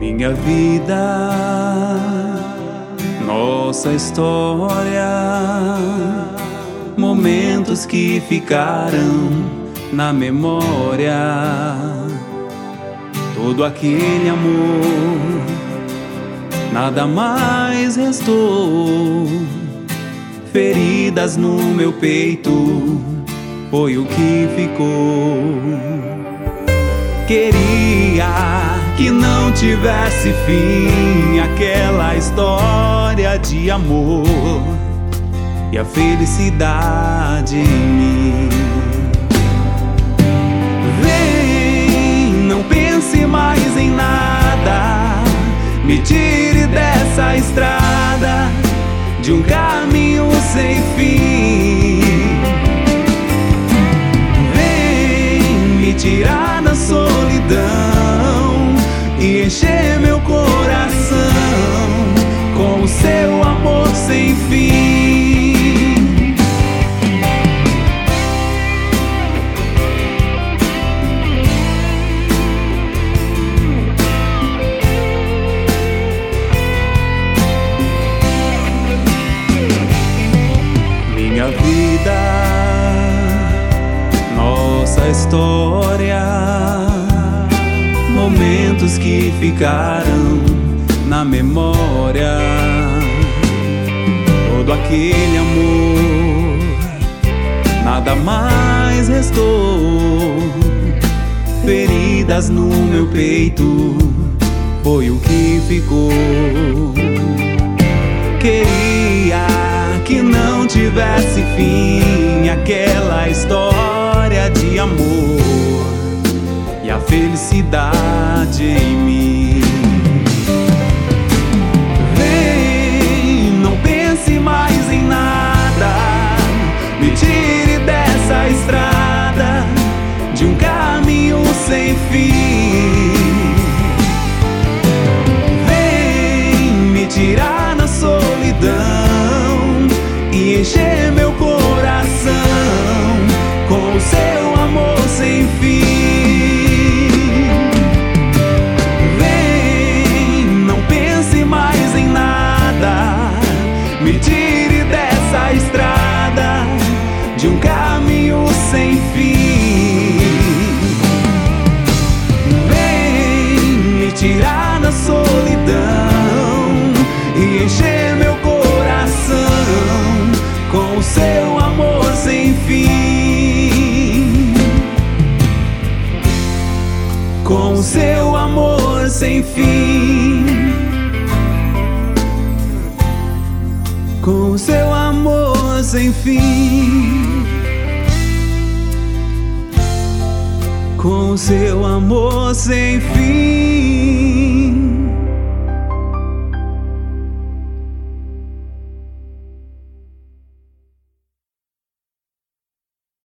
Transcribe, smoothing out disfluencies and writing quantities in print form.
Minha vida, nossa história, momentos que ficaram na memória. Todo aquele amor, nada mais restou. Feridas no meu peito, foi o que ficou. Queria que não tivesse fim aquela história de amor e a felicidade em mim. Vem, não pense mais em nada, me tire dessa estrada de um caminho sem fim. Vem me tirar da solidão e encher meu coração com o seu amor sem fim. Minha vida, nossa história, momentos que ficaram na memória. Todo aquele amor, nada mais restou. Feridas no meu peito, foi o que ficou. Queria que não tivesse fim aquela história de amor e a felicidade em mim. Vem, não pense mais em nada, me tire dessa estrada de um caminho sem fim. Vem me tirar da solidão e encher meu coração com o seu amor sem fim. Vem, não pense mais em nada, me tire dessa estrada de um caminho sem fim. Vem me tirar da solidão e encher meu coração com o seu amor sem fim. Com o seu amor sem fim. Com o seu amor sem fim. Com o seu amor sem fim.